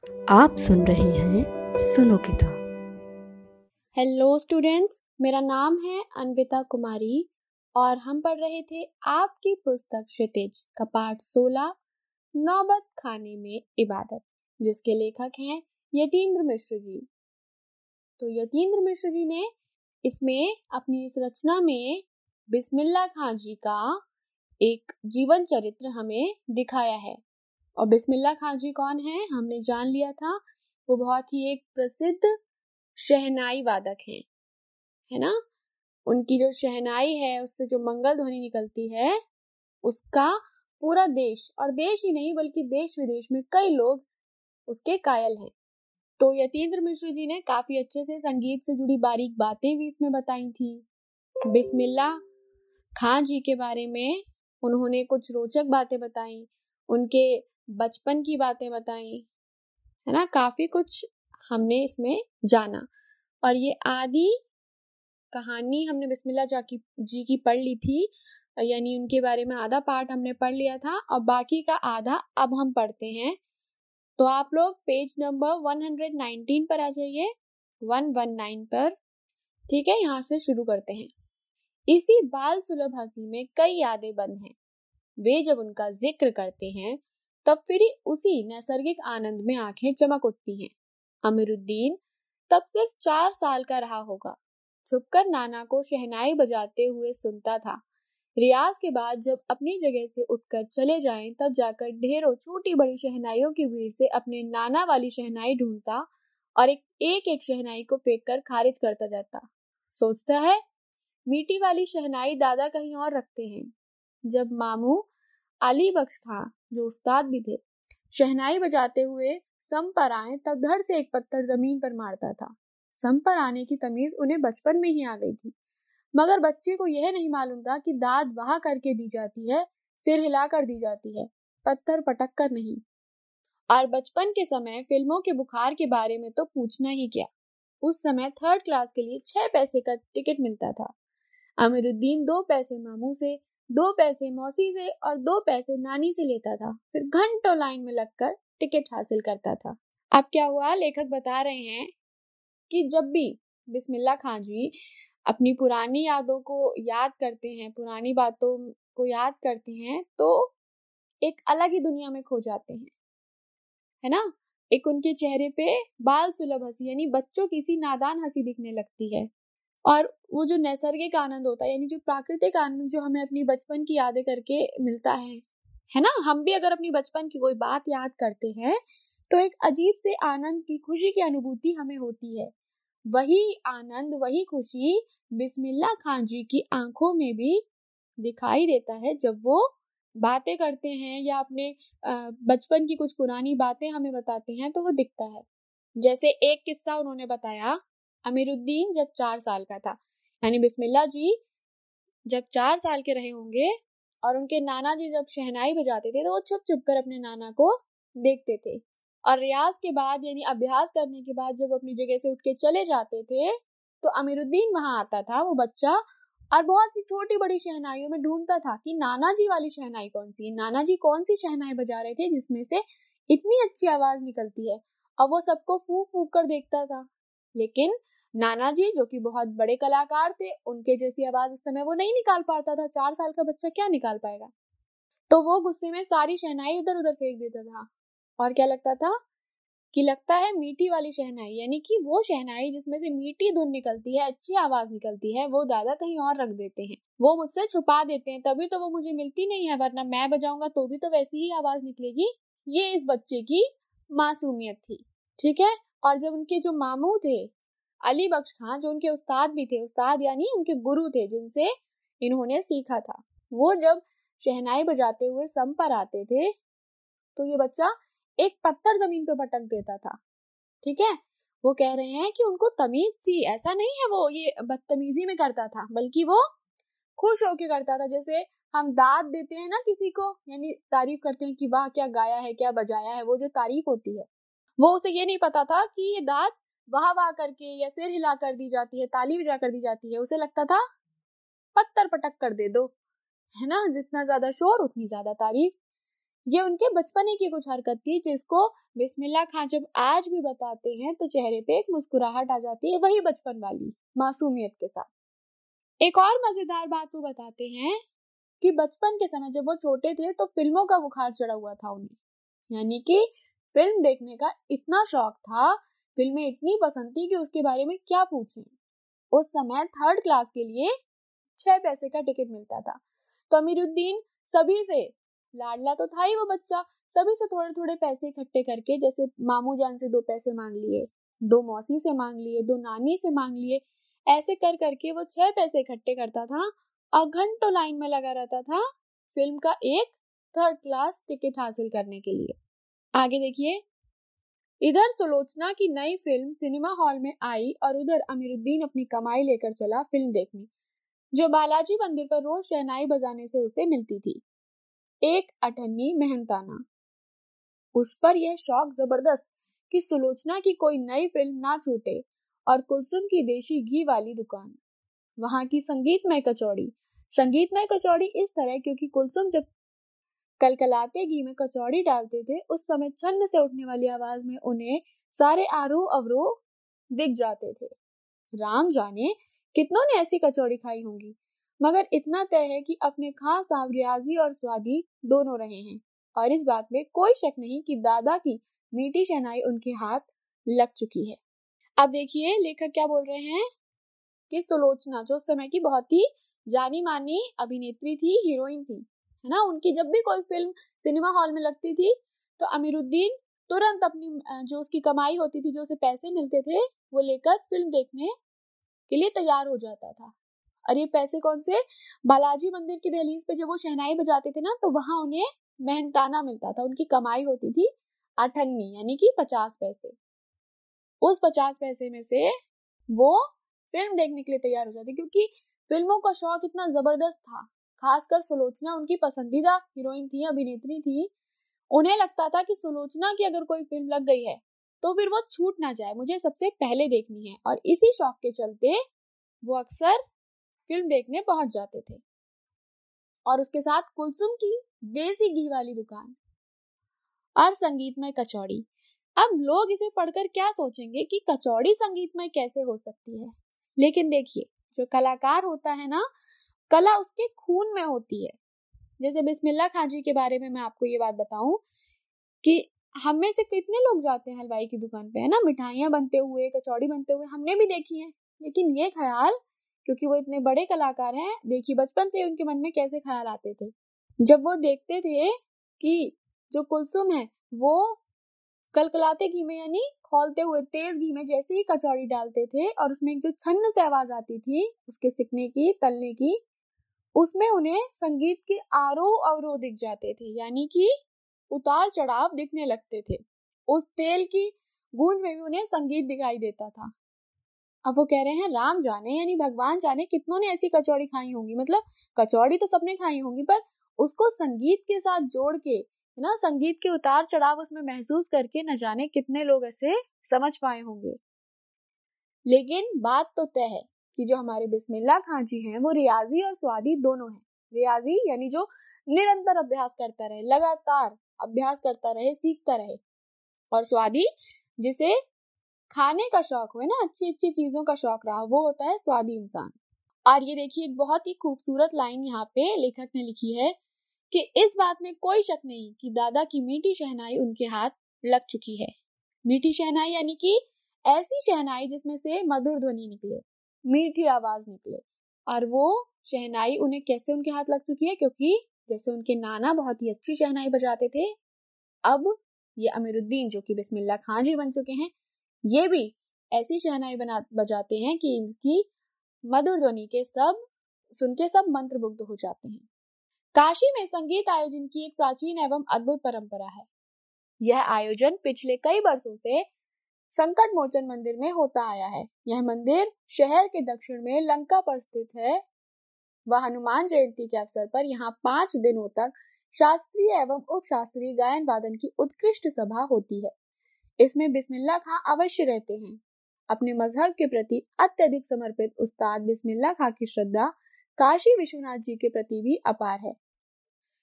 आप सुन रहे हैं सुनो किताब। हेलो स्टूडेंट्स, मेरा नाम है अन्विता कुमारी और हम पढ़ रहे थे आपकी पुस्तक क्षितिज का पाठ 16 नौबत खाने में इबादत, जिसके लेखक हैं यतीन्द्र मिश्र जी। तो यतीन्द्र मिश्र जी ने इसमें अपनी इस रचना में बिस्मिल्लाह खां जी का एक जीवन चरित्र हमें दिखाया है। और बिस्मिल्लाह खां जी कौन है हमने जान लिया था। वो बहुत ही एक प्रसिद्ध शहनाई वादक हैं, है ना। उनकी जो शहनाई है उससे जो मंगल ध्वनि निकलती है उसका पूरा देश, और देश ही नहीं बल्कि देश विदेश में कई लोग उसके कायल हैं। तो यतीन्द्र मिश्र जी ने काफी अच्छे से संगीत से जुड़ी बारीक बातें भी इसमें बताई थी। बिस्मिल्लाह खां जी के बारे में उन्होंने कुछ रोचक बातें बताई, उनके बचपन की बातें बताई, है ना। काफी कुछ हमने इसमें जाना। और ये आदि कहानी हमने बिस्मिल्लाह जी की पढ़ ली थी, यानी उनके बारे में आधा पार्ट हमने पढ़ लिया था और बाकी का आधा अब हम पढ़ते हैं। तो आप लोग पेज नंबर 119 पर आ जाइए, 119 पर। ठीक है, यहाँ से शुरू करते हैं। इसी बाल सुलभ हंसी में कई यादें बंद हैं। वे जब उनका जिक्र करते हैं तब फिर उसी नैसर्गिक आनंद में आंखें चमक उठती हैं। अमीरुद्दीन तब सिर्फ 4 साल का रहा होगा। छुपकर नाना को शहनाई बजाते हुए सुनता था। रियाज के बाद जब अपनी जगह से उठकर चले जाएं तब जाकर ढेरों छोटी बड़ी शहनाइयों की भीड़ से अपने नाना वाली शहनाई ढूंढता और एक शहनाई को फेंक कर खारिज करता जाता। सोचता है मीठी वाली शहनाई दादा कहीं और रखते हैं। जब मामू अली बख्श खां, जो उस्ताद भी थे, शहनाई बजाते हुए सम पर आए तब धड़ से एक पत्थर जमीन पर मारता था। सम पर आने की तमीज उन्हें बचपन में ही आ गई थी, मगर बच्चे को यह नहीं मालूम था कि दाद वहां करके दी जाती है, सिर हिलाकर दी जाती है, पत्थर पटक कर नहीं। और बचपन के समय फिल्मों के बुखार के बारे में तो पूछना ही क्या। उस समय 3rd क्लास के लिए 6 पैसे का टिकट मिलता था। अमीरुद्दीन 2 पैसे मामू से, 2 पैसे मौसी से और 2 पैसे नानी से लेता था, फिर घंटों लाइन में लगकर टिकट हासिल करता था। अब क्या हुआ, लेखक बता रहे हैं कि जब भी बिस्मिल्लाह खां जी अपनी पुरानी यादों को याद करते हैं, पुरानी बातों को याद करते हैं, तो एक अलग ही दुनिया में खो जाते हैं, है ना। एक उनके चेहरे पे बाल सुलभ हंसी यानी बच्चों की सी नादान हंसी दिखने लगती है। और वो जो नैसर्गिक आनंद होता है, यानी जो प्राकृतिक आनंद जो हमें अपनी बचपन की यादें करके मिलता है ना। हम भी अगर अपनी बचपन की कोई बात याद करते हैं तो एक अजीब से आनंद की, खुशी की अनुभूति हमें होती है। वही आनंद, वही खुशी बिस्मिल्लाह खां जी की आंखों में भी दिखाई देता है जब वो बातें करते हैं या अपने बचपन की कुछ पुरानी बातें हमें बताते हैं, तो वो दिखता है। जैसे एक किस्सा उन्होंने बताया, अमीरुद्दीन जब 4 साल का था, यानी बिस्मिल्लाह जी जब 4 साल के रहे होंगे और उनके नाना जी जब शहनाई बजाते थे तो वो छुप छुप कर अपने नाना को देखते थे। और रियाज के बाद यानी अभ्यास करने के बाद जब अपनी जगह से उठ के चले जाते थे तो अमीरुद्दीन वहां आता था, वो बच्चा, और बहुत सी छोटी बड़ी शहनाइयों में ढूंढता था कि नाना जी वाली शहनाई कौन सी है, नाना जी कौन सी शहनाई बजा रहे थे जिसमें से इतनी अच्छी आवाज निकलती है। और वो सबको फूंक फूंक कर देखता था, लेकिन नाना जी जो कि बहुत बड़े कलाकार थे, उनके जैसी आवाज उस समय वो नहीं निकाल पाता था। 4 साल का बच्चा क्या निकाल पाएगा। तो वो गुस्से में सारी शहनाई इधर उधर फेंक देता था और क्या लगता था कि लगता है मीठी वाली शहनाई, यानी कि वो शहनाई जिसमें से मीठी धुन निकलती है, अच्छी आवाज निकलती है, वो दादा कहीं और रख देते हैं, वो मुझसे छुपा देते हैं, तभी तो वो मुझे मिलती नहीं है, वरना मैं बजाऊंगा तो भी तो वैसी ही आवाज निकलेगी। ये इस बच्चे की मासूमियत थी, ठीक है। और जब उनके जो मामू थे अली बख्श खां, जो उनके उस्ताद भी थे, उस्ताद यानी उनके गुरु थे जिनसे इन्होंने सीखा था, वो जब शहनाई बजाते हुए सम पर आते थे तो ये बच्चा एक पत्थर जमीन पे पटक देता था, ठीक है। वो कह रहे हैं कि उनको तमीज थी, ऐसा नहीं है वो ये बदतमीजी में करता था, बल्कि वो खुश होके करता था। जैसे हम दाद देते हैं ना किसी को, यानी तारीफ करते हैं कि वाह क्या गाया है, क्या बजाया है, वो जो तारीफ होती है, वो उसे ये नहीं पता था कि ये दाद वाह वाह करके या सिर हिला कर दी जाती है, ताली बजा कर दी जाती है। उसे लगता था पत्थर पटक कर दे दो, है ना, जितना ज्यादा शोर उतनी ज्यादा तारीफ। ये उनके बचपने की कुछ हरकत थी जिसको बिस्मिल्लाह खां जब आज भी बताते हैं तो चेहरे पे एक मुस्कुराहट आ जाती है, वही बचपन वाली मासूमियत के साथ। एक और मजेदार बात वो बताते हैं कि बचपन के समय जब वो छोटे थे तो फिल्मों का बुखार चढ़ा हुआ था उन्हें, यानी कि फिल्म देखने का इतना शौक था, फिल्में इतनी पसंद थी कि उसके बारे में क्या पूछें। उस समय 3rd क्लास के लिए 6 पैसे का टिकट मिलता था, तो अमीरुद्दीन सभी से, लाडला तो था ही वो बच्चा, सभी से थोड़े थोड़े पैसे इकट्ठे करके, जैसे मामू जान से 2 पैसे मांग लिए, 2 मौसी से मांग लिए, 2 नानी से मांग लिए, ऐसे कर करके वो 6 पैसे इकट्ठे करता था और घंटों लाइन में लगा रहता था फिल्म का एक 3rd क्लास टिकट हासिल करने के लिए। आगे देखिए, इधर सुलोचना की नई फिल्म सिनेमा हॉल में आई और उधर अमीरुद्दीन अपनी कमाई लेकर चला फिल्म देखने, जो बालाजी मंदिर पर रोज शहनाई बजाने से उसे मिलती थी। एक अठन्नी मेहनताना। उस पर यह शौक जबरदस्त कि सुलोचना की कोई नई फिल्म ना छूटे, और कुलसुम की देशी घी वाली दुकान, वहां की संगीतमय कचौड़ी। संगीतमय कचौड़ी इस तरह क्योंकि कुलसुम जब कलकलाते घी में कचौड़ी डालते थे उस समय छन्न से उठने वाली आवाज में उन्हें सारे आरोह अवरोह दिख जाते थे। राम जाने कितनों ने ऐसी कचौड़ी खाई होंगी, मगर इतना तय है कि अपने खां साहब रियाजी और स्वादी दोनों रहे हैं, और इस बात में कोई शक नहीं कि दादा की मीठी शहनाई उनके हाथ लग चुकी है। अब देखिए लेखक क्या बोल रहे हैं कि सुलोचना जो उस समय की बहुत ही जानी मानी अभिनेत्री थी, हीरोइन थी, है ना, उनकी जब भी कोई फिल्म सिनेमा हॉल में लगती थी तो अमीरुद्दीन तुरंत अपनी जो उसकी कमाई होती थी, जो उसे पैसे मिलते थे, वो लेकर फिल्म देखने के लिए तैयार हो जाता था। और ये पैसे कौन से? बालाजी मंदिर की दहलीज पे जब वो शहनाई बजाते थे ना, तो वहां उन्हें मेहनताना मिलता था। उनकी कमाई होती थी 8 अन्नी यानी कि 50 पैसे। उस 50 पैसे में से वो फिल्म देखने के लिए तैयार हो जाते, क्योंकि फिल्मों का शौक इतना जबरदस्त था। खासकर सुलोचना उनकी पसंदीदा हीरोइन थी, अभिनेत्री थी। उन्हें लगता था कि सुलोचना की अगर कोई फिल्म लग गई है तो फिर वो छूट ना जाए, मुझे सबसे पहले देखनी है। और इसी शौक के चलते वो अक्सर फिल्म देखने पहुंच जाते थे। और उसके साथ कुलसुम की देसी घी वाली दुकान और संगीतमय कचौड़ी। अब लोग इसे पढ़कर क्या सोचेंगे कि कचौड़ी संगीतमय कैसे हो सकती है, लेकिन देखिए जो कलाकार होता है ना, कला उसके खून में होती है। जैसे बिस्मिल्लाह खां जी के बारे में मैं आपको ये बात बताऊं कि हम में से कितने लोग जाते हैं हलवाई की दुकान पे, है ना, मिठाइयां बनते हुए, कचौड़ी बनते हुए हमने भी देखी है। लेकिन ये ख्याल, क्योंकि वो इतने बड़े कलाकार हैं, देखिए बचपन से उनके मन में कैसे ख्याल आते थे जब वो देखते थे कि जो कुलसुम है वो कलकलाते घी में यानी खौलते हुए तेज घी में जैसे ही कचौड़ी डालते थे और उसमें एक जो छन्न से आवाज आती थी उसके सिकने की, तलने की, उसमें उन्हें संगीत के आरोह अवरोह दिख जाते थे, यानी कि उतार चढ़ाव दिखने लगते थे। उस तेल की गूंज में भी उन्हें संगीत दिखाई देता था। अब वो कह रहे हैं राम जाने यानी भगवान जाने कितनों ने ऐसी कचौड़ी खाई होंगी, मतलब कचौड़ी तो सबने खाई होंगी, पर उसको संगीत के साथ जोड़ के, है ना, संगीत के उतार चढ़ाव उसमें महसूस करके न जाने कितने लोग ऐसे समझ पाए होंगे। लेकिन बात तो तय है कि जो हमारे बिस्मिल्लाह खां जी हैं वो रियाजी और स्वादी दोनों हैं। रियाजी यानी जो निरंतर अभ्यास करता रहे, लगातार अभ्यास करता रहे, सीखता रहे, और स्वादी जिसे खाने का शौक हो, है ना, अच्छी अच्छी चीजों का शौक रहा, वो होता है स्वादी इंसान। और ये देखिए एक बहुत ही खूबसूरत लाइन यहाँ पे लेखक ने लिखी है कि इस बात में कोई शक नहीं कि दादा की मीठी शहनाई उनके हाथ लग चुकी है। मीठी शहनाई यानी कि ऐसी शहनाई जिसमें से मधुर ध्वनि निकले, मीठी आवाज निकले। और वो शहनाई उन्हें कैसे उनके हाथ लग चुकी है? क्योंकि जैसे उनके नाना बहुत ही अच्छी शहनाई बजाते थे, अब ये अमीरुद्दीन जो कि बिस्मिल्लाह खां जी बन चुके हैं, ये भी ऐसी शहनाई बजाते हैं कि इनकी मधुर ध्वनि के सब सुन के सब मंत्रमुग्ध हो जाते हैं। काशी में संगीत आयोजन की एक प्राचीन एवं अद्भुत परंपरा है। यह आयोजन पिछले कई वर्षों से संकट मोचन मंदिर में होता आया है। यह मंदिर शहर के दक्षिण में लंका पर स्थित है। वह हनुमान जयंती के अवसर पर यहाँ 5 दिनों तक शास्त्रीय एवं उप शास्त्रीय गायन वादन की उत्कृष्ट सभा होती है। इसमें बिस्मिल्लाह खां अवश्य रहते हैं। अपने मजहब के प्रति अत्यधिक समर्पित उस्ताद बिस्मिल्लाह खां की श्रद्धा काशी विश्वनाथ जी के प्रति भी अपार है।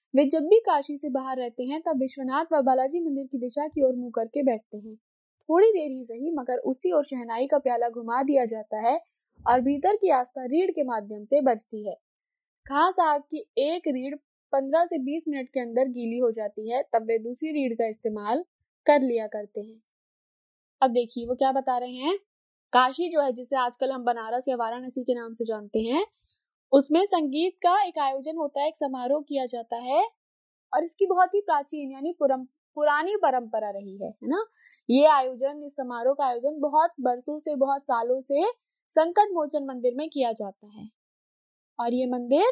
वे जब भी काशी से बाहर रहते हैं तब विश्वनाथ व बालाजी मंदिर की दिशा की ओर मुंह करके बैठते हैं। थोड़ी देर ही सही मगर उसी ओर शहनाई का प्याला घुमा दिया जाता है और भीतर की आस्था रीढ़ के माध्यम से बजती है। खां साहब की एक रीढ़ 15 से 20 मिनट के अंदर गीली हो जाती है, तब वे दूसरी रीढ़ का इस्तेमाल कर लिया करते हैं। अब देखिए वो क्या बता रहे हैं। काशी जो है, जिसे आजकल हम बनारस या वाराणसी के नाम से जानते हैं, उसमें संगीत का एक आयोजन होता है, एक समारोह किया जाता है और इसकी बहुत ही प्राचीन यानी पुरानी परंपरा रही है ना। ये आयोजन, इस समारोह का आयोजन बहुत बरसों से, बहुत सालों से संकट मोचन मंदिर में किया जाता है और ये मंदिर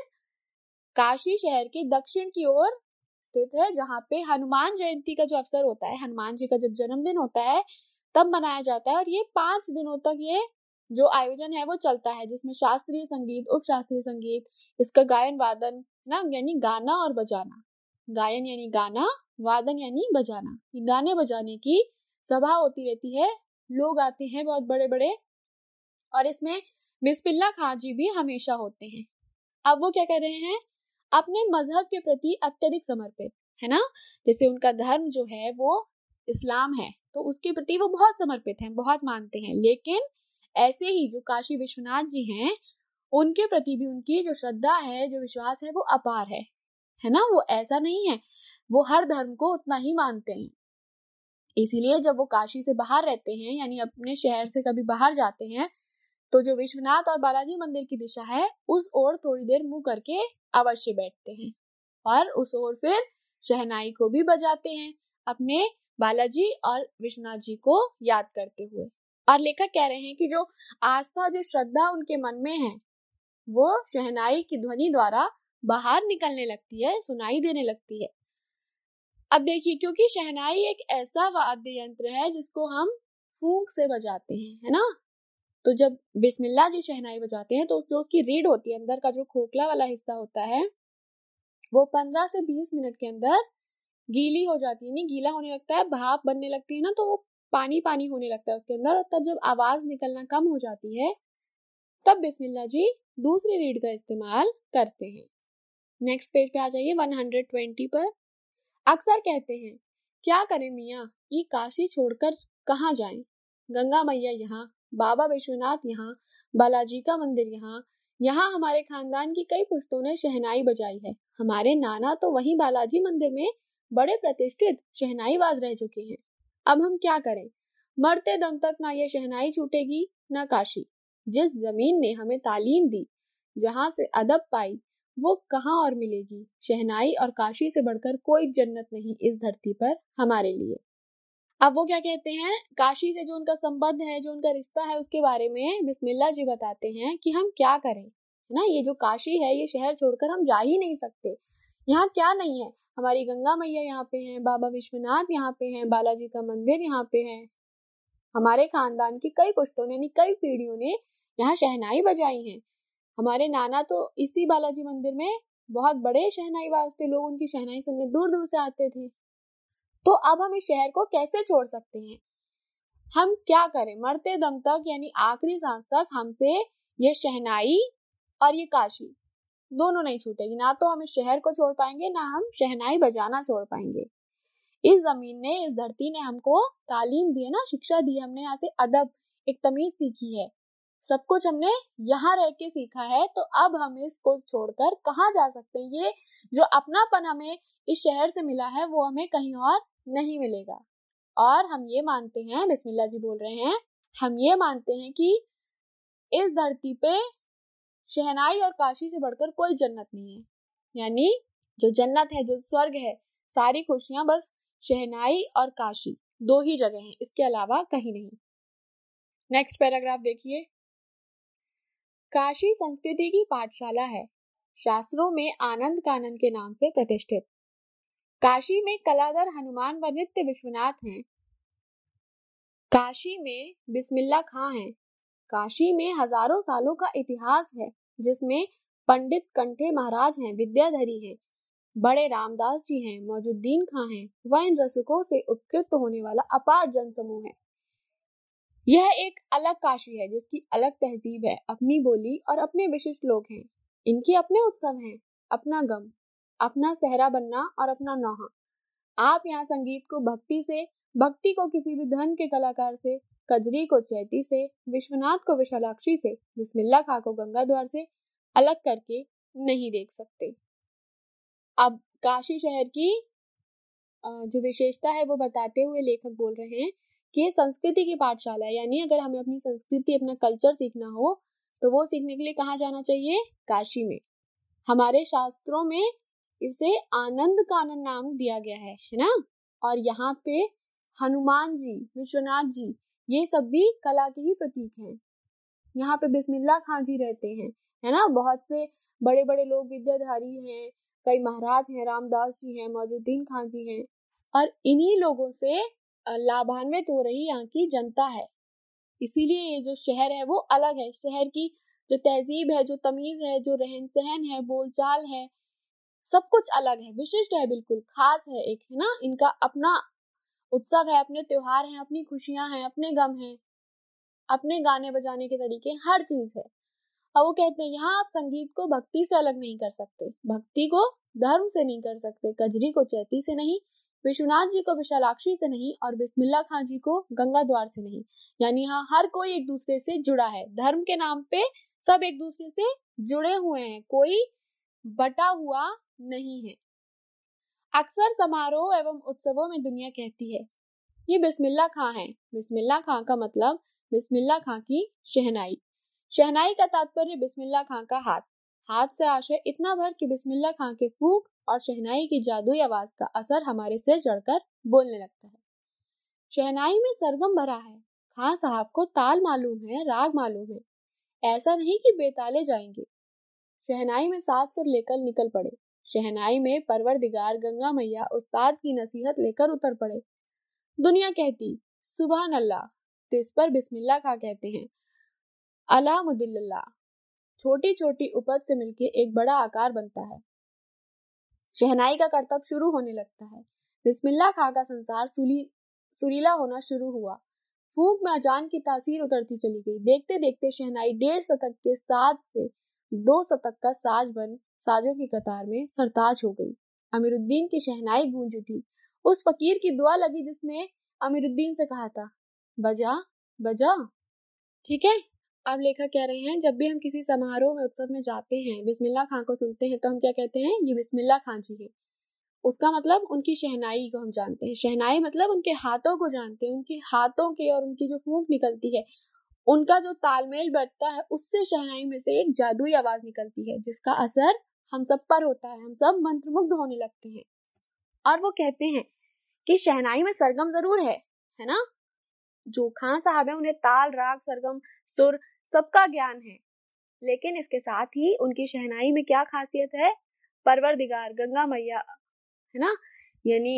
काशी शहर के दक्षिण की ओर स्थित है, जहाँ पे हनुमान जयंती का जो अवसर होता है, हनुमान जी का जब जन्मदिन होता है तब मनाया जाता है और ये 5 दिनों तक ये जो आयोजन है वो चलता है, जिसमें शास्त्रीय संगीत, उप शास्त्रीय संगीत, इसका गायन वादन ना यानी गाना और बजाना, गायन यानी गाना, वादन यानी बजाना, ये गाने बजाने की सभा होती रहती है। लोग आते हैं बहुत बड़े बड़े और इसमें बिस्मिल्लाह खां जी भी हमेशा होते हैं। अब वो क्या कर रहे हैं, अपने मजहब के प्रति अत्यधिक समर्पित है ना। जैसे उनका धर्म जो है वो इस्लाम है, तो उसके प्रति वो बहुत समर्पित हैं, बहुत मानते हैं। लेकिन ऐसे ही जो काशी विश्वनाथ जी हैं, उनके प्रति भी उनकी जो श्रद्धा है, जो विश्वास है वो अपार है ना। वो ऐसा नहीं है, वो हर धर्म को उतना ही मानते हैं। इसीलिए जब वो काशी से बाहर रहते हैं यानी अपने शहर से कभी बाहर जाते हैं, तो जो विश्वनाथ और बालाजी मंदिर की दिशा है उस ओर थोड़ी देर मुंह करके अवश्य बैठते हैं और उस ओर फिर शहनाई को भी बजाते हैं, अपने बालाजी और विश्वनाथ जी को याद करते हुए। और लेखक कह रहे हैं कि जो आस्था, जो श्रद्धा उनके मन में है, वो शहनाई की ध्वनि द्वारा बाहर निकलने लगती है, सुनाई देने लगती है। अब देखिए, क्योंकि शहनाई एक ऐसा वाद्य यंत्र है जिसको हम फूंक से बजाते हैं, है ना। तो जब बिस्मिल्लाह जी शहनाई बजाते हैं तो जो उसकी रीढ़ होती है, अंदर का जो खोखला वाला हिस्सा होता है, वो 15 से 20 मिनट के अंदर गीली हो जाती है, नहीं गीला होने लगता है, भाप बनने लगती है ना, तो वो पानी पानी होने लगता है उसके अंदर। और तब जब आवाज निकलना कम हो जाती है तब बिस्मिल्लाह जी दूसरी रीढ़ का इस्तेमाल करते हैं। नेक्स्ट पेज पे आ जाइए 120 पर। अक्सर कहते हैं, क्या करें मियाँ, ये काशी छोड़कर कहाँ जाएं, गंगा मैया यहाँ, बाबा विश्वनाथ यहाँ, बालाजी का मंदिर यहाँ, यहाँ हमारे खानदान की कई पुश्तों ने शहनाई बजाई है। हमारे नाना तो वहीं बालाजी मंदिर में बड़े प्रतिष्ठित शहनाईबाज रह चुके हैं। अब हम क्या करें, मरते दम तक ना ये शहनाई छूटेगी ना काशी। जिस जमीन ने हमें तालीम दी, जहाँ से अदब पाई, वो कहाँ और मिलेगी। शहनाई और काशी से बढ़कर कोई जन्नत नहीं इस धरती पर हमारे लिए। अब वो क्या कहते हैं, काशी से जो उनका संबंध है, जो उनका रिश्ता है, उसके बारे में बिस्मिल्लाह जी बताते हैं कि हम क्या करें, है ना। ये जो काशी है, ये शहर छोड़कर हम जा ही नहीं सकते। यहाँ क्या नहीं है, हमारी गंगा मैया यहाँ पे हैं, बाबा विश्वनाथ यहाँ पे हैं, बालाजी का मंदिर यहाँ पे है। हमारे खानदान की कई पुश्तों ने, कई पीढ़ियों ने यहाँ शहनाई बजाई है। हमारे नाना तो इसी बालाजी मंदिर में बहुत बड़े शहनाईबाज थे, लोग उनकी शहनाई सुनने दूर दूर से आते थे। तो अब हम इस शहर को कैसे छोड़ सकते हैं, हम क्या करें, मरते दम तक यानी आखिरी सांस तक हमसे ये शहनाई और ये काशी दोनों नहीं छूटेगी। ना तो हम इस शहर को छोड़ पाएंगे, ना हम शहनाई बजाना छोड़ पाएंगे। इस जमीन ने, इस धरती ने हमको तालीम दी है ना, शिक्षा दी है, हमने यहाँ से अदब, एक तमीज सीखी है, सब कुछ हमने यहाँ रह के सीखा है। तो अब हम इसको छोड़कर कहाँ जा सकते हैं। ये जो अपनापन हमें इस शहर से मिला है वो हमें कहीं और नहीं मिलेगा। और हम ये मानते हैं, बिस्मिल्लाह जी बोल रहे हैं, हम ये मानते हैं कि इस धरती पे शहनाई और काशी से बढ़कर कोई जन्नत नहीं है। यानी जो जन्नत है, जो स्वर्ग है, सारी खुशियां बस शहनाई और काशी दो ही जगह हैं, इसके अलावा कहीं नहीं। नेक्स्ट पैराग्राफ देखिए। काशी संस्कृति की पाठशाला है, शास्त्रों में आनंद कानन के नाम से प्रतिष्ठित। काशी में कलाधर हनुमान व नित्य विश्वनाथ हैं। काशी में बिस्मिल्लाह खां हैं। काशी में हजारों सालों का इतिहास है, जिसमें पंडित कंठे महाराज हैं, विद्याधरी हैं, बड़े रामदास जी हैं, मौजुद्दीन खां हैं, वह इन रसिकों से उत्कृष्ट होने वाला अपार जन समूह है। यह एक अलग काशी है, जिसकी अलग तहजीब है, अपनी बोली और अपने विशिष्ट लोग हैं। इनके अपने उत्सव हैं, अपना गम, अपना सहरा बनना और अपना नौहा। आप यहाँ संगीत को भक्ति से, भक्ति को किसी भी धर्म के कलाकार से, कजरी को चैती से, विश्वनाथ को विशालाक्षी से, बिस्मिल्लाह खां को गंगा द्वार से अलग करके नहीं देख सकते। अब काशी शहर की जो विशेषता है वो बताते हुए लेखक बोल रहे हैं कि संस्कृति की पाठशाला है, यानी अगर हमें अपनी संस्कृति, अपना कल्चर सीखना हो तो वो सीखने के लिए कहाँ जाना चाहिए? काशी में। हमारे शास्त्रों में इसे आनंद कानन नाम दिया गया है ना। और यहाँ पे हनुमान जी, विश्वनाथ जी, ये सब भी कला के ही प्रतीक हैं। यहाँ पे बिस्मिल्लाह खां जी रहते हैं, है ना। बहुत से बड़े बड़े लोग विद्याधारी हैं, कई महाराज हैं, रामदास जी हैं, मौजूद्दीन खां जी हैं, और इन्हीं लोगों से लाभान्वित हो रही यहाँ की जनता है। इसीलिए ये जो शहर है वो अलग है। शहर की जो तहजीब है, जो तमीज है, जो रहन सहन है, बोलचाल है, सब कुछ अलग है, विशिष्ट है, बिल्कुल खास है एक, है ना। इनका अपना उत्सव है, अपने त्योहार हैं, अपनी खुशियां हैं, अपने गम हैं, अपने गाने बजाने के तरीके, हर चीज है। अब वो कहते हैं यहाँ आप संगीत को भक्ति से अलग नहीं कर सकते, भक्ति को धर्म से नहीं कर सकते, कजरी को चैती से नहीं, विश्वनाथ जी को विशालाक्षी से नहीं, और बिस्मिल्लाह खां जी को गंगा द्वार से नहीं। यानी यहाँ हर कोई एक दूसरे से जुड़ा है, धर्म के नाम पे सब एक दूसरे से जुड़े हुए हैं, कोई बटा हुआ नहीं है। अक्सर समारोह एवं उत्सवों में दुनिया कहती है ये बिस्मिल्लाह खां है। बिस्मिल्लाह खां का मतलब बिस्मिल्लाह खां की शहनाई। शहनाई का तात्पर्य बिस्मिल्लाह खां का हाथ, हाथ से आशय इतना भर कि बिस्मिल्लाह खां के फूंक और शहनाई की जादुई आवाज का असर हमारे सिर चढ़कर बोलने लगता है। शहनाई में सरगम भरा है, खां साहब को ताल मालूम है, राग मालूम है, ऐसा नहीं कि बेताले जाएंगे। शहनाई में 7 सुर लेकर निकल पड़े, शहनाई में परवरदिगार गंगा मैया उस्ताद की नसीहत लेकर उतर पड़े। दुनिया कहती सुभान अल्लाह, तो इस पर बिस्मिल्लाह खां कहते हैं अल्हम्दुलिल्लाह। छोटी छोटी उपज से मिलके एक बड़ा आकार बनता है। शहनाई का करतब शुरू होने लगता है। बिस्मिल्लाह खां का संसार सुरीला होना शुरू हुआ। फूंक में अजान की तासीर उतरती चली गई। देखते देखते शहनाई 1.5 शतक के साज से 2 शतक का साज बन साजों की कतार में सरताज हो गई। अमीरुद्दीन की शहनाई गूंज उठी। उस फकीर की दुआ लगी जिसने अमीरुद्दीन से कहा था बजा बजा। ठीक है। अब लेखक कह रहे हैं जब भी हम किसी समारोह में, उत्सव में जाते हैं, बिस्मिल्लाह खां को सुनते हैं तो हम क्या कहते हैं? ये बिस्मिल्लाह खां जी है। उसका मतलब उनकी शहनाई को हम जानते हैं। शहनाई मतलब उनके हाथों को जानते हैं, उनके हाथों के और उनकी जो फूंक निकलती है, उनका जो तालमेल बैठता है, उससे शहनाई में से एक जादुई आवाज निकलती है जिसका असर हम सब पर होता है। हम सब मंत्रमुग्ध होने लगते हैं। और वो कहते हैं कि शहनाई में सरगम जरूर है ना। जो खां साहब है उन्हें ताल, राग, सरगम, सुर सबका ज्ञान है, लेकिन इसके साथ ही उनकी शहनाई में क्या खासियत है? परवरदिगार गंगा मैया, है ना, यानी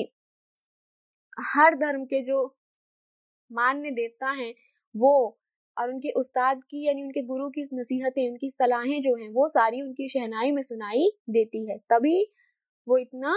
हर धर्म के जो मान्य देवता हैं वो, और उनके उस्ताद की यानी उनके गुरु की नसीहतें, उनकी सलाहें जो हैं वो सारी उनकी शहनाई में सुनाई देती है, तभी वो इतना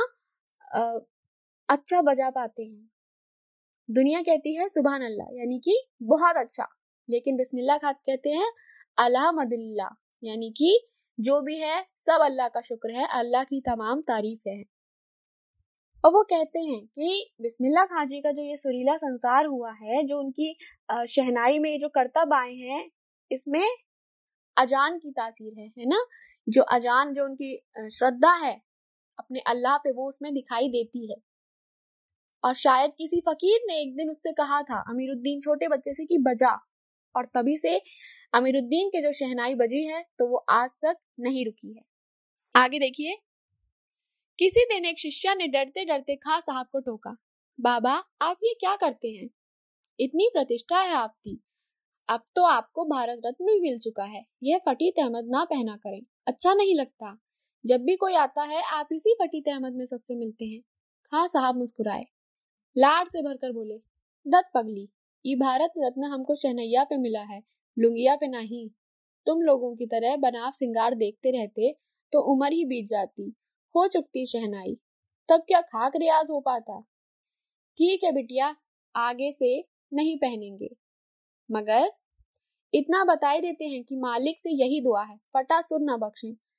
अच्छा बजा पाते हैं। दुनिया कहती है सुभान अल्लाह, यानी कि बहुत अच्छा, लेकिन बिस्मिल्लाह खां कहते हैं अल्हम्दुलिल्लाह, यानी कि जो भी है सब अल्लाह का शुक्र है, अल्लाह की तमाम तारीफ है। और वो कहते हैं कि बिस्मिल्लाह खां जी का जो ये सुरीला संसार हुआ है, जो उनकी शहनाई में जो करतब आए हैं, इसमें अजान की तासीर है ना। जो अजान, जो उनकी श्रद्धा है अपने अल्लाह पे, वो उसमें दिखाई देती है। और शायद किसी फकीर ने एक दिन उससे कहा था अमीरुद्दीन छोटे बच्चे से कि बजा, और तभी से अमीरुद्दीन के जो शहनाई बजी है तो वो आज तक नहीं रुकी है। आगे देखिए। किसी दिन एक शिष्या ने डरते डरते खां साहब को टोका, बाबा आप ये क्या करते हैं? इतनी प्रतिष्ठा है आपकी, अब तो आपको भारत रत्न भी मिल चुका है, यह फटी तहमद ना पहना करें, अच्छा नहीं लगता। जब भी कोई आता है आप इसी फटी तहमद में सबसे मिलते हैं। खां साहब मुस्कुराए, लाड से भरकर बोले, दत्त पगली, ये भारत रत्न हमको शहनैया पे मिला है, लुंगिया पे नहीं। तुम लोगों की तरह बनाव सिंगार देखते रहते तो उम्र ही बीत जाती, हो चुकती शहनाई, तब क्या खाक रियाज हो पाता। ठीक है बिटिया, आगे से नहीं पहनेंगे, मगर इतना बताए देते हैं कि मालिक से यही दुआ है, फटा सुर न बख्शें।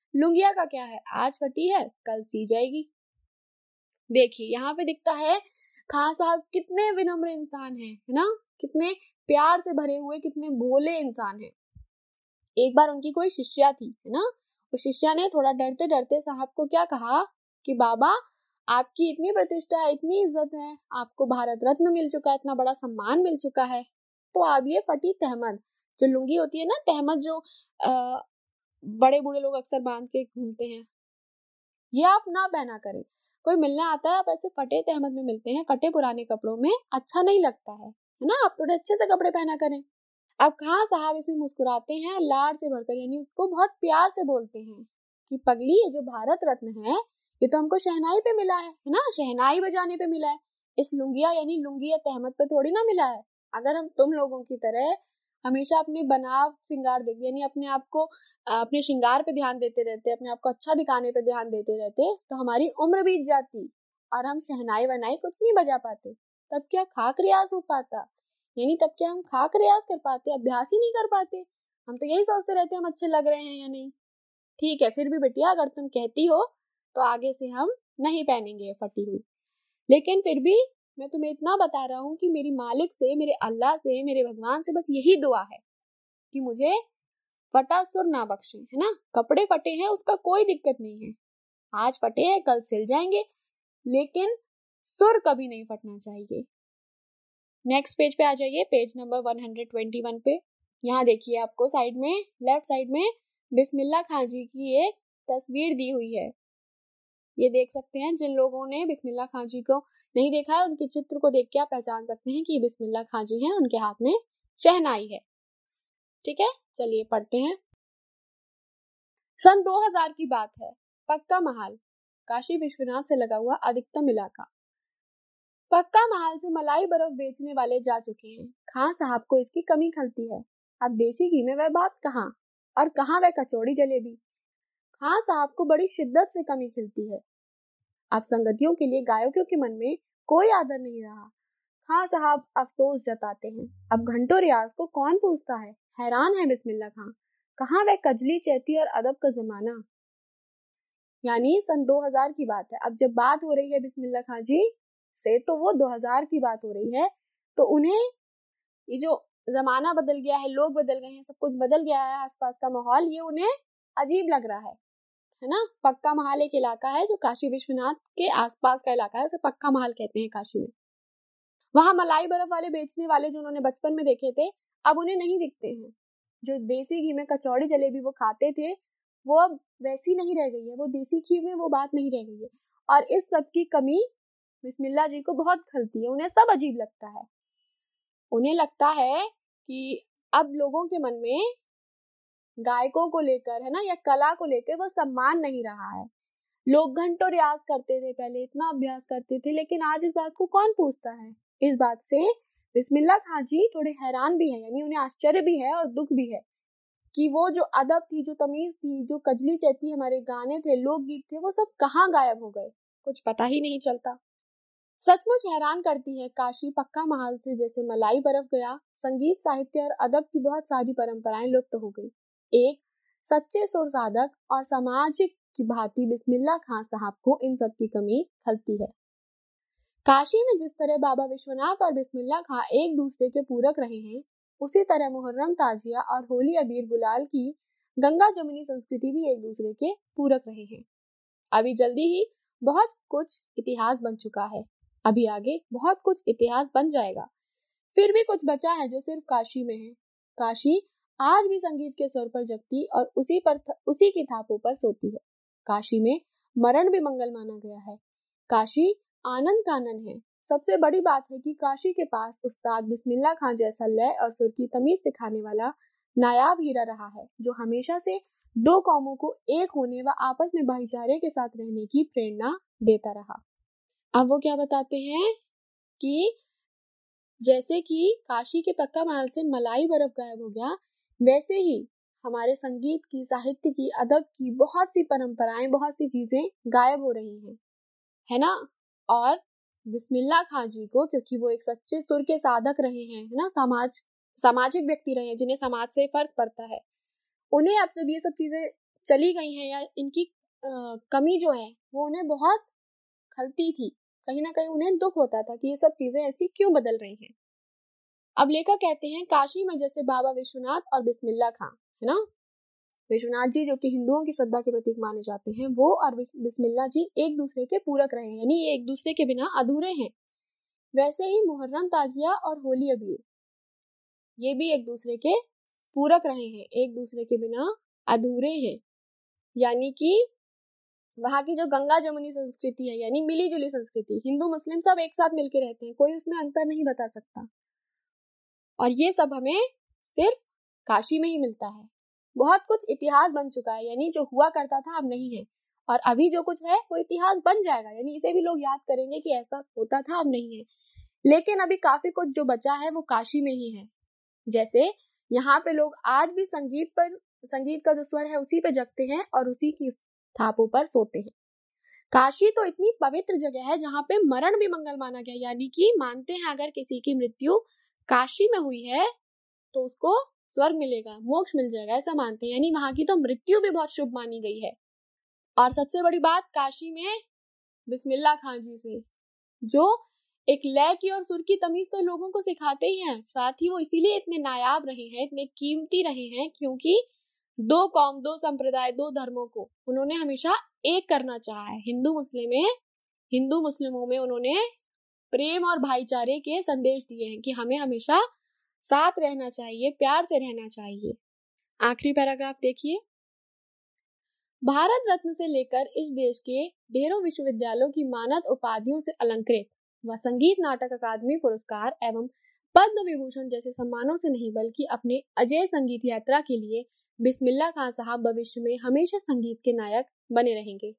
लुंगिया का क्या है, आज फटी है कल सी जाएगी। देखिए यहाँ पे दिखता है खान साहब कितने विनम्र इंसान हैं, है ना, कितने प्यार से भरे हुए, कितने भोले इंसान हैं। एक बार उनकी कोई शिष्या थी, है ना, उस शिष्या ने थोड़ा डरते डरते साहब को क्या कहा कि बाबा आपकी इतनी प्रतिष्ठा है, इतनी इज्जत है, आपको भारत रत्न मिल चुका है, इतना बड़ा सम्मान मिल चुका है, तो आप ये फटी तहमद जो लुंगी होती है ना, तहमद जो बड़े बूढ़े लोग अक्सर बांध के घूमते हैं, ये आप ना पहना करें। कोई मिलने आता है आप ऐसे फटे तहमद में मिलते हैं, फटे पुराने कपड़ों में, अच्छा नहीं लगता है ना, आप थोड़े अच्छे से कपड़े पहना करें। अब खान साहब इसमें मुस्कुराते हैं और लाड से भरकर यानी उसको बहुत प्यार से बोलते हैं कि पगली ये जो भारत रत्न है ये तो हमको शहनाई पे मिला है ना, शहनाई बजाने पे मिला है, इस लुंगिया यानी लुंगिया तहमद पे थोड़ी ना मिला है। अगर हम तुम लोगों की तरह हमेशा अपने बनाव श्रृंगार देते यानी अपने आप को अपने श्रृंगार पे ध्यान देते रहते, अपने आप को अच्छा दिखाने पे ध्यान देते रहते, तो हमारी उम्र बीत जाती और हम शहनाई वनाई कुछ नहीं बजा पाते, तब क्या खाक रियाज हो पाता, यानी तब क्या हम खाक रियाज कर पाते, अभ्यास ही नहीं कर पाते। हम तो यही सोचते रहते हम अच्छे लग रहे हैं या नहीं। ठीक है, फिर भी बिटिया अगर तुम कहती हो तो आगे से हम नहीं पहनेंगे फटी हुई, लेकिन फिर भी मैं तुम्हें इतना बता रहा हूँ कि मेरी मालिक से, मेरे अल्लाह से, मेरे भगवान से बस यही दुआ है कि मुझे फटा सुर ना बख्शे, है ना। कपड़े फटे हैं उसका कोई दिक्कत नहीं है, आज फटे हैं कल सिल जाएंगे, लेकिन सुर कभी नहीं फटना चाहिए। नेक्स्ट पेज पे आ जाइए, पेज नंबर 121 पे। यहाँ देखिए आपको साइड में, लेफ्ट साइड में बिस्मिल्लाह खां जी की एक तस्वीर दी हुई है। ये देख सकते हैं, जिन लोगों ने बिस्मिल्लाह खां जी को नहीं देखा है उनके चित्र को देख के आप पहचान सकते हैं कि ये बिस्मिल्लाह खां जी हैं, उनके हाथ में शहनाई है। ठीक है, चलिए पढ़ते हैं। सन 2000 की बात है, पक्का महाल काशी विश्वनाथ से लगा हुआ अधिकतम इलाका। पक्का महाल से मलाई बर्फ बेचने वाले जा चुके हैं। खां साहब को इसकी कमी खलती है। अब देसी घी में वह बात कहाँ, और कहाँ वह कचौड़ी जलेबी। खां साहब को बड़ी शिद्दत से कमी खिलती है। अब संगतियों के लिए गायकों के मन में कोई आदर नहीं रहा। खां साहब अफसोस जताते हैं। अब घंटों रियाज को कौन पूछता है। हैरान है बिस्मिल्लाह खां, कहाँ वह कजली चैती और अदब का जमाना। यानी सन 2000 की बात है। अब जब बात हो रही है बिस्मिल्लाह खां जी से, तो वो 2000 की बात हो रही है, तो उन्हें ये जो जमाना बदल गया है, लोग बदल गए हैं, सब कुछ बदल गया है, आसपास का माहौल, ये उन्हें अजीब लग रहा है ना। पक्का महाल एक इलाका है जो काशी विश्वनाथ के आसपास का इलाका है, उसे पक्का महाल कहते हैं काशी में। वहां मलाई बर्फ वाले बेचने वाले जो उन्होंने बचपन में देखे थे, अब उन्हें नहीं दिखते हैं। जो देसी घी में कचौड़ी जलेबी वो खाते थे, वो अब वैसी नहीं रह गई है, वो देसी घी में वो बात नहीं रह गई है। और इस सब की कमी बिस्मिल्लाह जी को बहुत खलती है, उन्हें सब अजीब लगता है। उन्हें लगता है कि अब लोगों के मन में गायकों को लेकर, है ना, या कला को लेकर वो सम्मान नहीं रहा है। लोग घंटों रियाज करते थे पहले, इतना अभ्यास करते थे, लेकिन आज इस बात को कौन पूछता है। इस बात से बिस्मिल्लाह खां जी थोड़े हैरान भी है, यानी उन्हें आश्चर्य भी है और दुख भी है कि वो जो अदब थी, जो तमीज थी, जो कजली चैती हमारे गाने थे, लोकगीत थे, वो सब कहाँ गायब हो गए, कुछ पता ही नहीं चलता। सचमुच हैरान करती है काशी पक्का महाल से जैसे मलाई बर्फ गया, संगीत साहित्य और अदब की बहुत सारी परंपराएं लुप्त हो गई। एक सच्चे सुर साधक और सामाजिक की भांति बिस्मिल्लाह खां साहब को इन सब की कमी खलती है। काशी में जिस तरह बाबा विश्वनाथ और बिस्मिल्लाह खां एक दूसरे के पूरक रहे हैं, उसी तरह मुहर्रम ताजिया और होली अबीर गुलाल की गंगा जमुनी संस्कृति भी एक दूसरे के पूरक रहे हैं। अभी जल्दी ही बहुत कुछ इतिहास बन चुका है, अभी आगे बहुत कुछ इतिहास बन जाएगा। फिर भी कुछ बचा है जो सिर्फ काशी में है। काशी आज भी संगीत के स्वर पर जगती और उसी की थापों पर सोती है। काशी में मरण भी मंगल माना गया है। काशी आनंद कानन है। सबसे बड़ी बात है कि काशी के पास उस्ताद बिस्मिल्लाह खां जैसा लय और सुर की तमीज सिखाने वाला नायाब हीरा रहा है, जो हमेशा से दो कौमों को एक होने व आपस में भाईचारे के साथ रहने की प्रेरणा देता रहा। अब वो क्या बताते हैं कि जैसे कि काशी के पक्का महल से मलाई बर्फ गायब हो गया, वैसे ही हमारे संगीत की, साहित्य की, अदब की बहुत सी परंपराएं, बहुत सी चीजें गायब हो रही हैं, है ना। और बिस्मिल्लाह खां जी को, क्योंकि वो एक सच्चे सुर के साधक रहे हैं, है ना, सामाजिक व्यक्ति रहे हैं जिन्हें समाज से फर्क पड़ता है, उन्हें अब जब ये सब चीजें चली गई हैं या इनकी कमी जो है वो उन्हें बहुत खलती थी, कहीं ना कहीं उन्हें दुख होता था कि ये सब चीजें ऐसी क्यों बदल रही हैं। अब लेखक कहते हैं काशी में जैसे बाबा विश्वनाथ और बिस्मिल्लाह खां, है ना, विश्वनाथ जी जो कि हिंदुओं की श्रद्धा के प्रतीक माने जाते हैं, वो और बिस्मिल्लाह जी एक दूसरे के पूरक रहे हैं, यानी ये एक दूसरे के बिना अधूरे हैं। वैसे ही मुहर्रम ताजिया और होली अबीर ये भी एक दूसरे के पूरक रहे हैं, एक दूसरे के बिना अधूरे हैं। यानी कि वहां की जो गंगा जमुनी संस्कृति है, यानी मिली जुली संस्कृति, हिंदू मुस्लिम सब एक साथ मिलकर रहते हैं, कोई उसमें अंतर नहीं बता सकता। और ये सब हमें सिर्फ काशी में ही मिलता है। बहुत कुछ इतिहास बन चुका है, यानी जो हुआ करता था अब नहीं है, और अभी जो कुछ है वो इतिहास बन जाएगा, यानी इसे भी लोग याद करेंगे कि ऐसा होता था अब नहीं है। लेकिन अभी काफी कुछ जो बचा है वो काशी में ही है। जैसे यहाँ पे लोग आज भी संगीत का जो स्वर है उसी पे जगते हैं और उसी की थापों पर सोते हैं। काशी तो इतनी पवित्र जगह है जहाँ पे मरण भी मंगल माना गया, यानी कि मानते हैं अगर किसी की मृत्यु काशी में हुई है तो उसको स्वर्ग मिलेगा, मोक्ष मिल जाएगा, ऐसा मानते हैं। यानी वहां की तो मृत्यु भी बहुत शुभ मानी गई है। और सबसे बड़ी बात, काशी में बिस्मिल्लाह खां जी से जो एक लय की और सुर की तमीज तो लोगों को सिखाते ही हैं, साथ ही वो इसीलिए इतने नायाब रहे हैं, इतने कीमती रहे हैं, क्योंकि दो कौम, दो संप्रदाय, दो धर्मों को उन्होंने हमेशा एक करना चाहा है। हिंदू मुस्लिमों में उन्होंने प्रेम और भाईचारे के संदेश दिए हैं कि हमें हमेशा साथ रहना चाहिए, प्यार से रहना चाहिए। आखिरी पैराग्राफ देखिए। भारत रत्न से लेकर इस देश के ढेरों विश्वविद्यालयों की मानद उपाधियों से अलंकृत व संगीत नाटक अकादमी पुरस्कार एवं पद्म विभूषण जैसे सम्मानों से नहीं बल्कि अपने अजेय संगीत यात्रा के लिए बिस्मिल्लाह खां साहब भविष्य में हमेशा संगीत के नायक बने रहेंगे।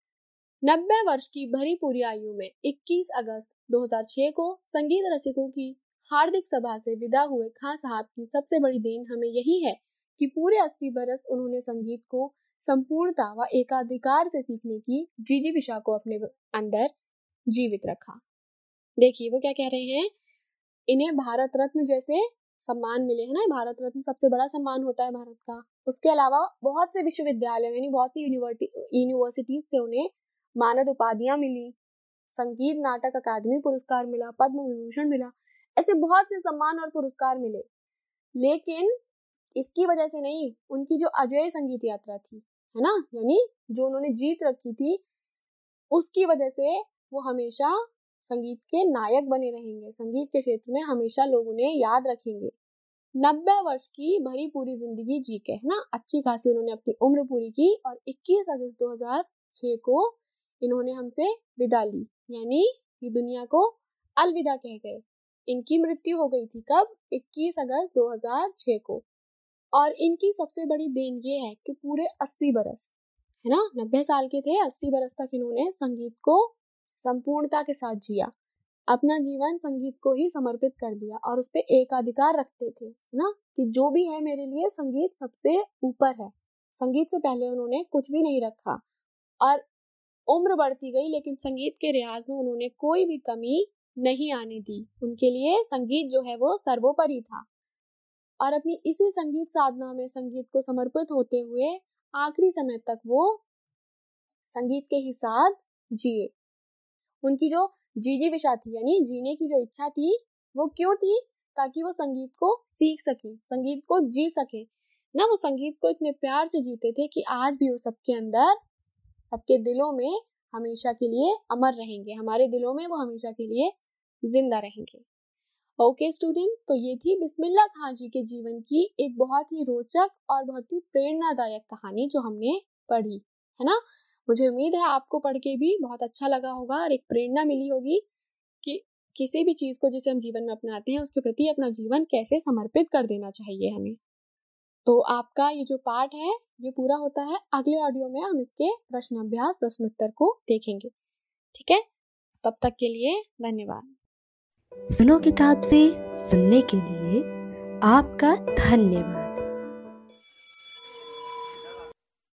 90 वर्ष की भरी पूरी आयु में 21 अगस्त 2006 को संगीत रसिकों की हार्दिक सभा से विदा हुए खां साहब की सबसे बड़ी देन हमें यही है कि पूरे 80 बरस उन्होंने संगीत को संपूर्णता व एकाधिकार से सीखने की जिजीविषा को अपने अंदर जीवित रखा। देखिए वो क्या कह रहे हैं, इन्हें भारत रत्न जैसे सम्मान मिले हैं ना, भारत रत्न सबसे बड़ा सम्मान होता है भारत का। उसके अलावा बहुत से विश्वविद्यालय यानी बहुत सी यूनिवर्सिटीज से उन्हें मानद उपाधियां मिली, संगीत नाटक अकादमी पुरस्कार मिला, पद्म विभूषण मिला, ऐसे बहुत से सम्मान और पुरस्कार मिले। लेकिन इसकी वजह से नहीं, उनकी जो अजेय संगीत यात्रा थी, है ना, यानी जो उन्होंने जीत रखी थी, उसकी वजह से वो हमेशा संगीत के नायक बने रहेंगे। संगीत के क्षेत्र में हमेशा लोग उन्हें याद रखेंगे। 90 वर्ष की भरी पूरी जिंदगी जी के, है ना, अच्छी खासी उन्होंने अपनी उम्र पूरी की और 21 अगस्त 2006 को इन्होंने हमसे विदा ली, यानी ये दुनिया को अलविदा कह गए। इनकी मृत्यु हो गई थी कब? 21 अगस्त 2006 को। और इनकी सबसे बड़ी देन ये है कि पूरे 80 बरस, है ना, 90 साल के थे, 80 बरस तक इन्होंने संगीत को संपूर्णता के साथ जिया, अपना जीवन संगीत को ही समर्पित कर दिया और उस पे एकाधिकार रखते थे, है ना, कि जो भी है मेरे लिए संगीत सबसे ऊपर है। संगीत से पहले उन्होंने कुछ भी नहीं रखा। और उम्र बढ़ती गई लेकिन संगीत के रियाज में उन्होंने कोई भी कमी नहीं आने दी। उनके लिए संगीत जो है वो सर्वोपरि था। और अपनी इसी संगीत साधना में संगीत को समर्पित होते हुए आखिरी समय तक वो संगीत के ही साथ जिए। उनकी जो जिजीविषा थी, यानी जीने की जो इच्छा थी, वो क्यों थी? ताकि वो संगीत को सीख सके, संगीत को जी सके ना। वो संगीत को इतने प्यार से जीते थे कि आज भी वो सबके अंदर, सबके दिलों में हमेशा के लिए अमर रहेंगे। हमारे दिलों में वो हमेशा के लिए जिंदा रहेंगे। ओके स्टूडेंट्स, तो ये थी बिस्मिल्लाह खां जी के जीवन की एक बहुत ही रोचक और बहुत ही प्रेरणादायक कहानी जो हमने पढ़ी, है ना। मुझे उम्मीद है आपको पढ़ के भी बहुत अच्छा लगा होगा और एक प्रेरणा मिली होगी कि किसी भी चीज को जिसे हम जीवन में अपनाते हैं उसके प्रति अपना जीवन कैसे समर्पित कर देना चाहिए हमें। तो आपका ये जो पार्ट है ये पूरा होता है। अगले ऑडियो में हम इसके प्रश्न अभ्यास, प्रश्न उत्तर को देखेंगे। ठीक है, तब तक के लिए धन्यवाद। सुनो किताब से सुनने के लिए आपका धन्यवाद।